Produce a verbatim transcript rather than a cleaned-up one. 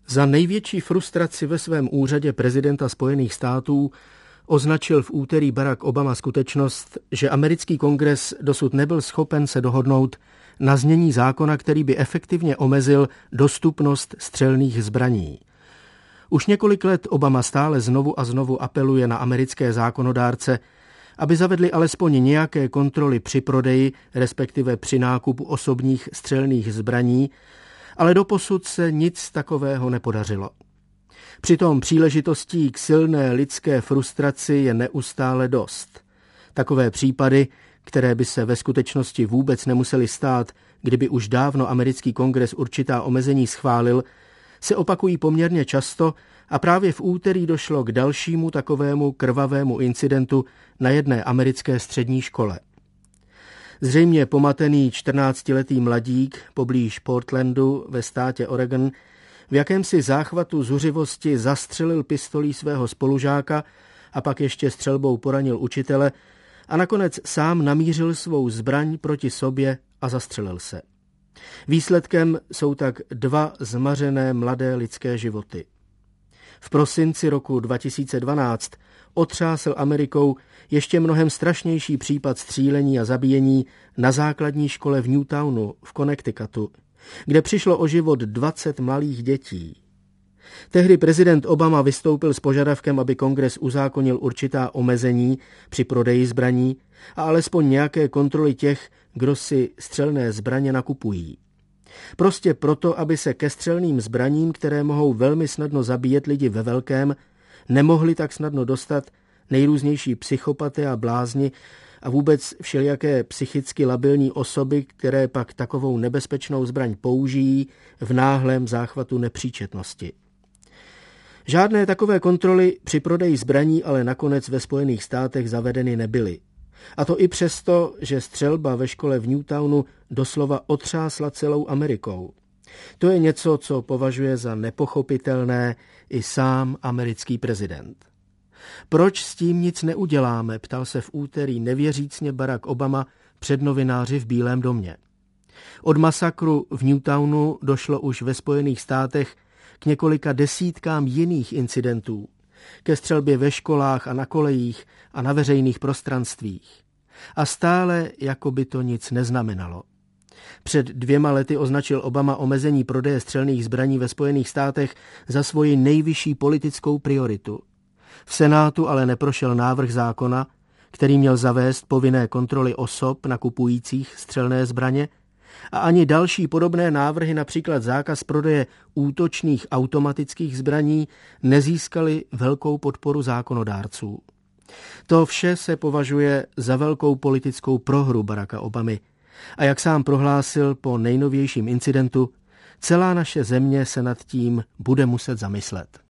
Za největší frustraci ve svém úřadě prezidenta Spojených států označil v úterý Barack Obama skutečnost, že americký kongres dosud nebyl schopen se dohodnout na znění zákona, který by efektivně omezil dostupnost střelných zbraní. Už několik let Obama stále znovu a znovu apeluje na americké zákonodárce, aby zavedli alespoň nějaké kontroly při prodeji, respektive při nákupu osobních střelných zbraní, ale doposud se nic takového nepodařilo. Přitom příležitostí k silné lidské frustraci je neustále dost. Takové případy, které by se ve skutečnosti vůbec nemusely stát, kdyby už dávno americký kongres určitá omezení schválil, se opakují poměrně často a právě v úterý došlo k dalšímu takovému krvavému incidentu na jedné americké střední škole. Zřejmě pomatený čtrnáctiletý mladík poblíž Portlandu ve státě Oregon v jakémsi záchvatu zuřivosti zastřelil pistolí svého spolužáka a pak ještě střelbou poranil učitele a nakonec sám namířil svou zbraň proti sobě a zastřelil se. Výsledkem jsou tak dva zmařené mladé lidské životy. V prosinci roku dva tisíce dvanáct otřásl Amerikou ještě mnohem strašnější případ střílení a zabíjení na základní škole v Newtownu v Connecticutu, kde přišlo o život dvacet malých dětí. Tehdy prezident Obama vystoupil s požadavkem, aby kongres uzákonil určitá omezení při prodeji zbraní a alespoň nějaké kontroly těch, kdo si střelné zbraně nakupují. Prostě proto, aby se ke střelným zbraním, které mohou velmi snadno zabíjet lidi ve velkém, nemohli tak snadno dostat nejrůznější psychopaty a blázni a vůbec všelijaké psychicky labilní osoby, které pak takovou nebezpečnou zbraň použijí v náhlém záchvatu nepříčetnosti. Žádné takové kontroly při prodeji zbraní ale nakonec ve Spojených státech zavedeny nebyly. A to i přesto, že střelba ve škole v Newtownu doslova otřásla celou Amerikou. To je něco, co považuje za nepochopitelné i sám americký prezident. Proč s tím nic neuděláme, ptal se v úterý nevěřícně Barack Obama před novináři v Bílém domě. Od masakru v Newtownu došlo už ve Spojených státech k několika desítkám jiných incidentů, ke střelbě ve školách a na kolejích a na veřejných prostranstvích. A stále jako by to nic neznamenalo. Před dvěma lety označil Obama omezení prodeje střelných zbraní ve Spojených státech za svoji nejvyšší politickou prioritu. V Senátu ale neprošel návrh zákona, který měl zavést povinné kontroly osob nakupujících střelné zbraně, a ani další podobné návrhy, například zákaz prodeje útočných automatických zbraní, nezískaly velkou podporu zákonodárců. To vše se považuje za velkou politickou prohru Baracka Obamy. A jak sám prohlásil po nejnovějším incidentu, celá naše země se nad tím bude muset zamyslet.